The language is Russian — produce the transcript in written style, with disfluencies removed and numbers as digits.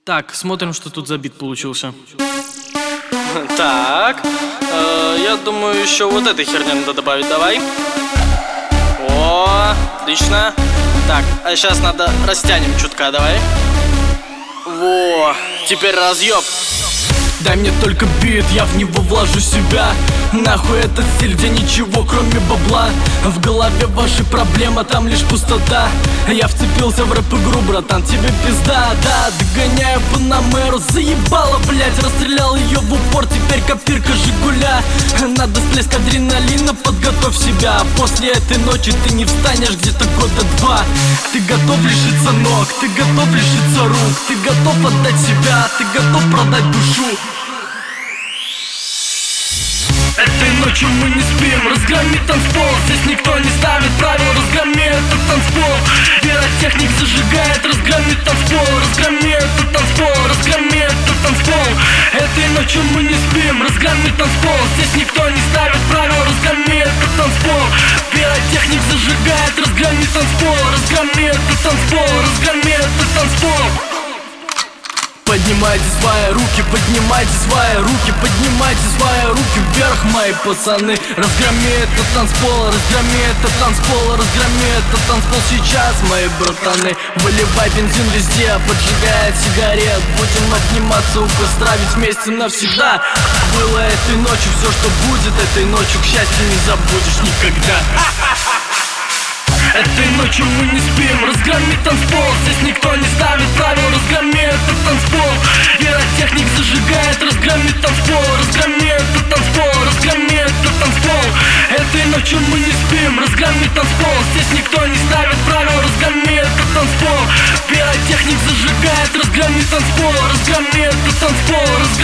Так, смотрим, что тут за бит получился. Так, я думаю, еще вот этой херни надо добавить, давай. О, отлично. Так, а сейчас надо растянем чутка, давай. Во, теперь разъеб. Дай мне только бит, я в него вложу себя. Нахуй этот стиль, где ничего кроме бабла. В голове ваши проблемы, там лишь пустота. Я вцепился в рэп-игру, братан, тебе пизда. Да, догоняю Панамеру, заебала, блять. Расстрелял ее в упор, теперь копирка Жигуля. Надо всплеск адреналина, подготовь себя. После этой ночи ты не встанешь где-то года два. Ты готов лишиться ног, ты готов лишиться рук. Ты готов отдать себя, ты готов продать душу. Этой ночью мы не спим, разгроми танцпол. Здесь никто не ставит правил, разгроми этот танцпол. Пиротехник зажигает, разгроми танцпол. Разгроми этот танцпол, разгроми этот танцпол. Этой ночью мы не спим, разгроми танцпол. Здесь никто не ставит правил, разгроми этот танцпол. Пиротехник зажигает, разгроми танцпол. Разгроми этот танцпол, разгроми этот танцпол. Поднимайте свои руки, поднимайте свои руки, поднимайте свои руки вверх, мои пацаны. Разгроми этот танцпол, разгроми этот танцпол, разгроми этот танцпол сейчас, мои братаны. Выливай бензин везде, поджигай сигарет. Будем обниматься у костра, ведь вместе навсегда. Было этой ночью все, что будет этой ночью, к счастью, не забудешь никогда. Этой ночью мы не спим, разгроми танцпол. Здесь никто не ставит правил, разгроми этот танцпол. Пиротехник зажигает, разгроми танцпол. Разгроми этот танцпол, разгроми этот танцпол. Этой ночью мы не спим, разгроми танцпол. Здесь никто не ставит правил, разгроми этот танцпол. Пиротехник зажигает, разгроми танцпол. Разгроми этот танцпол.